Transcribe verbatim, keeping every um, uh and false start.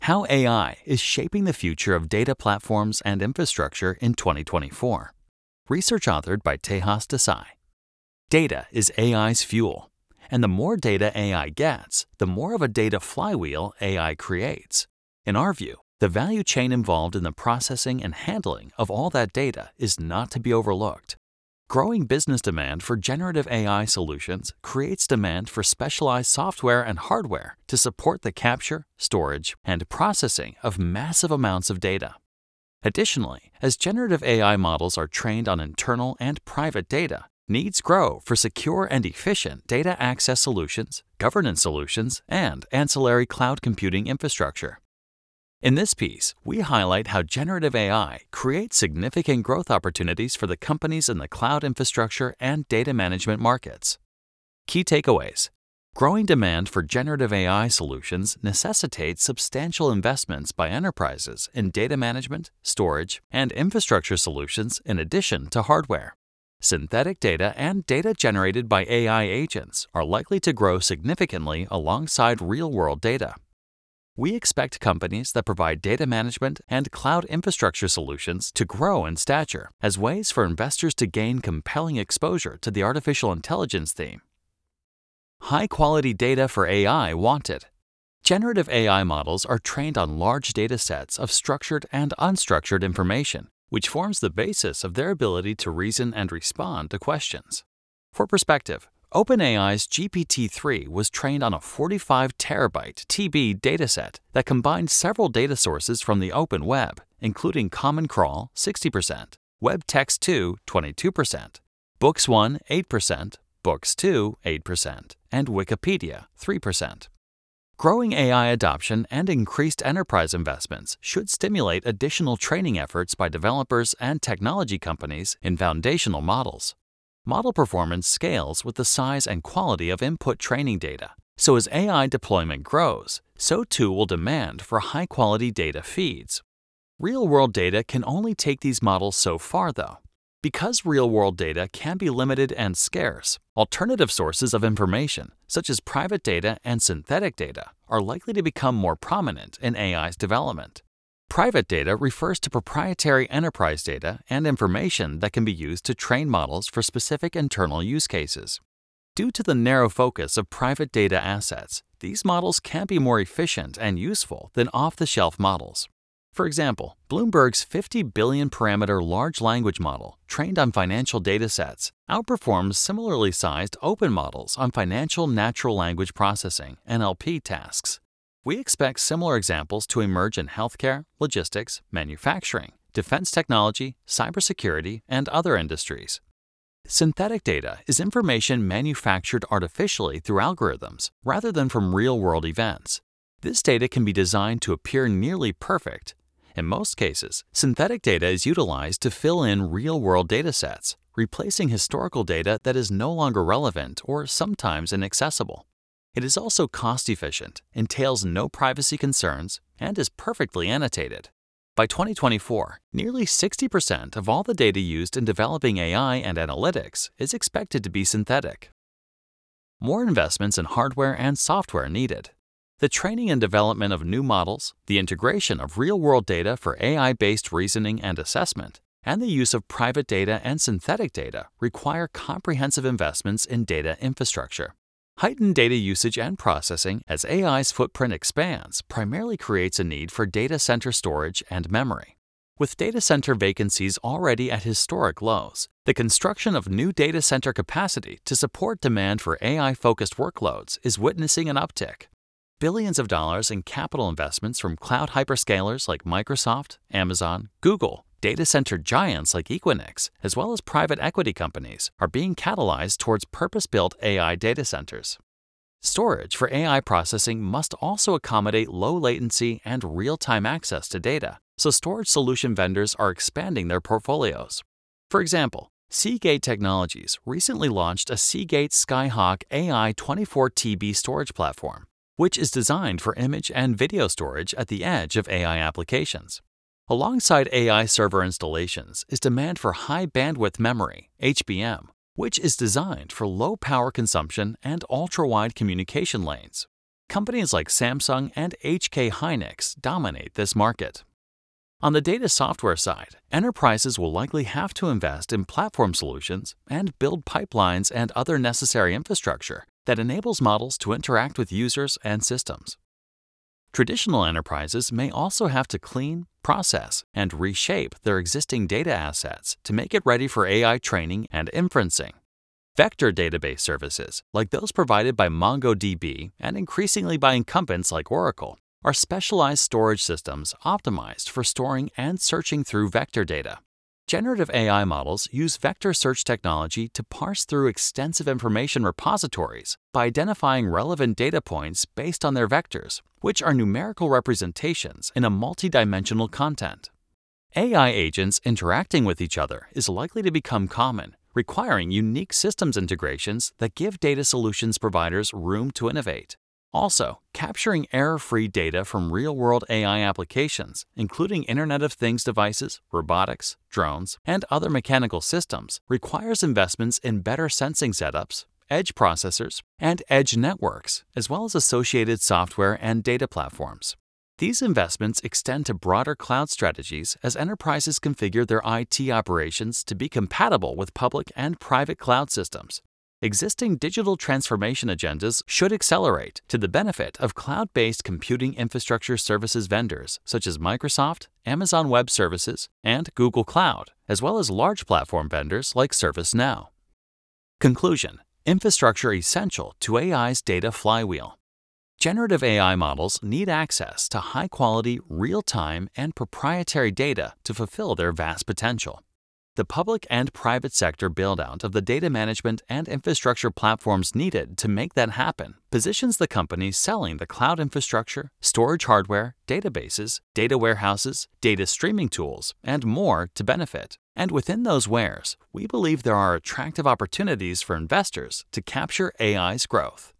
How A I is shaping the future of data platforms and infrastructure in twenty twenty-four. Research authored by Tejas Desai. Data is A I's fuel, and the more data A I gets, the more of a data flywheel A I creates. In our view, the value chain involved in the processing and handling of all that data is not to be overlooked. Growing business demand for generative A I solutions creates demand for specialized software and hardware to support the capture, storage, and processing of massive amounts of data. Additionally, as generative A I models are trained on internal and private data, needs grow for secure and efficient data access solutions, governance solutions, and ancillary cloud computing infrastructure. In this piece, we highlight how generative A I creates significant growth opportunities for the companies in the cloud infrastructure and data management markets. Key takeaways. Growing demand for generative A I solutions necessitates substantial investments by enterprises in data management, storage, and infrastructure solutions in addition to hardware. Synthetic data and data generated by A I agents are likely to grow significantly alongside real-world data. We expect companies that provide data management and cloud infrastructure solutions to grow in stature as ways for investors to gain compelling exposure to the artificial intelligence theme. High-quality data for A I wanted. Generative A I models are trained on large data sets of structured and unstructured information, which forms the basis of their ability to reason and respond to questions. For perspective, OpenAI's G P T three was trained on a forty-five terabyte T B dataset that combined several data sources from the open web, including Common Crawl sixty percent, WebText two twenty-two percent, Books one eight percent, Books two eight percent, and Wikipedia three percent. Growing A I adoption and increased enterprise investments should stimulate additional training efforts by developers and technology companies in foundational models. Model performance scales with the size and quality of input training data, so as A I deployment grows, so too will demand for high-quality data feeds. Real-world data can only take these models so far, though. Because real-world data can be limited and scarce, alternative sources of information, such as private data and synthetic data, are likely to become more prominent in A I's development. Private data refers to proprietary enterprise data and information that can be used to train models for specific internal use cases. Due to the narrow focus of private data assets, these models can be more efficient and useful than off-the-shelf models. For example, Bloomberg's fifty billion parameter large language model, trained on financial datasets, outperforms similarly sized open models on financial natural language processing (N L P) tasks. We expect similar examples to emerge in healthcare, logistics, manufacturing, defense technology, cybersecurity, and other industries. Synthetic data is information manufactured artificially through algorithms rather than from real-world events. This data can be designed to appear nearly perfect. In most cases, synthetic data is utilized to fill in real-world datasets, replacing historical data that is no longer relevant or sometimes inaccessible. It is also cost-efficient, entails no privacy concerns, and is perfectly annotated. By twenty twenty-four, nearly sixty percent of all the data used in developing A I and analytics is expected to be synthetic. More investments in hardware and software needed. The training and development of new models, the integration of real-world data for A I-based reasoning and assessment, and the use of private data and synthetic data require comprehensive investments in data infrastructure. Heightened data usage and processing as A I's footprint expands primarily creates a need for data center storage and memory. With data center vacancies already at historic lows, the construction of new data center capacity to support demand for A I-focused workloads is witnessing an uptick. Billions of dollars in capital investments from cloud hyperscalers like Microsoft, Amazon, Google, data center giants like Equinix, as well as private equity companies, are being catalyzed towards purpose-built A I data centers. Storage for A I processing must also accommodate low latency and real-time access to data, so storage solution vendors are expanding their portfolios. For example, Seagate Technologies recently launched a Seagate Skyhawk A I twenty-four T B storage platform, which is designed for image and video storage at the edge of A I applications. Alongside A I server installations is demand for high bandwidth memory, H B M, which is designed for low power consumption and ultra-wide communication lanes. Companies like Samsung and H K Hynix dominate this market. On the data software side, enterprises will likely have to invest in platform solutions and build pipelines and other necessary infrastructure that enables models to interact with users and systems. Traditional enterprises may also have to clean, process, and reshape their existing data assets to make it ready for A I training and inferencing. Vector database services, like those provided by MongoDB and increasingly by incumbents like Oracle, are specialized storage systems optimized for storing and searching through vector data. Generative A I models use vector search technology to parse through extensive information repositories by identifying relevant data points based on their vectors, which are numerical representations in a multidimensional content. A I agents interacting with each other is likely to become common, requiring unique systems integrations that give data solutions providers room to innovate. Also, capturing error-free data from real-world A I applications, including Internet of Things devices, robotics, drones, and other mechanical systems, requires investments in better sensing setups, edge processors, and edge networks, as well as associated software and data platforms. These investments extend to broader cloud strategies as enterprises configure their I T operations to be compatible with public and private cloud systems. Existing digital transformation agendas should accelerate to the benefit of cloud-based computing infrastructure services vendors such as Microsoft, Amazon Web Services, and Google Cloud, as well as large platform vendors like ServiceNow. Conclusion: infrastructure essential to A I's data flywheel. Generative A I models need access to high-quality, real-time, and proprietary data to fulfill their vast potential. The public and private sector build-out of the data management and infrastructure platforms needed to make that happen positions the companies selling the cloud infrastructure, storage hardware, databases, data warehouses, data streaming tools, and more to benefit. And within those wares, we believe there are attractive opportunities for investors to capture A I's growth.